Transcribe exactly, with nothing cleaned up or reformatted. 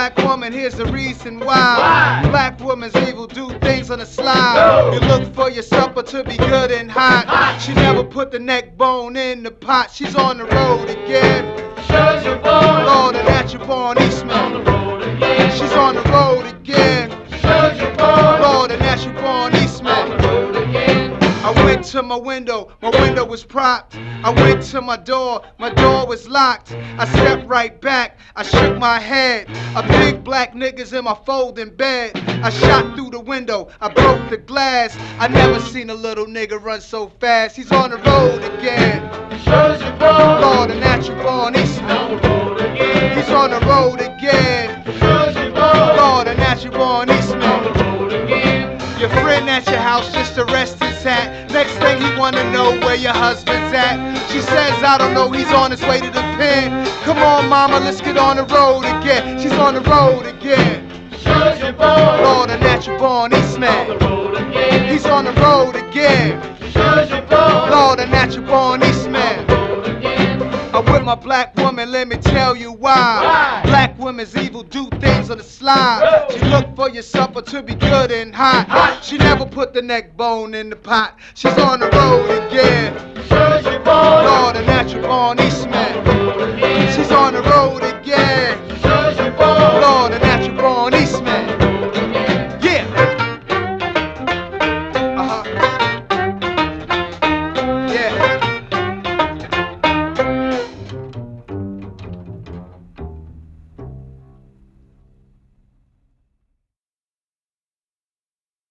black woman, here's the reason why. Why? Black women's evil, do things on the slide. You look for your supper to be good and hot. Hot. She never put the neck bone in the pot. She's on the road again. Shows your boy. Lord, and that you're born Eastman. On the road again. She's on the road again. Shows your boy. Lord, and that you're born On Eastman. the road again. I went to my window, my window was propped. I went to my door, my door was locked. I stepped right back, I shook my head. A big black niggas in my folding bed. I shot through the window, I broke the glass. I never seen a little nigga run so fast. He's on the road again. Shows your boy. Lord, a natural born Eastman. On the road again. He's on the road again. Shows your boy. Lord, a natural born On Eastman. the road again. Your friend at your house just to rest his hat. Next thing he wanna know where your husband's at. She says, I don't know, he's on his way to the pen. Come on, mama, let's get on the road again. She's on the road again. Shows your boy. Lord, a natural born On the Eastman. road again. He's on the road again. Shows your boy. Lord, a natural born On the Eastman. road again. I'm with my black woman, let me tell you why. Why? Black women's evil, do things on the slide. Whoa. She look for your supper to be good and hot. Hot. She never put the neck bone in the pot. She's on the road again. Shows your boy. Lord, a natural born Eastman. On the road again. She's on the road again.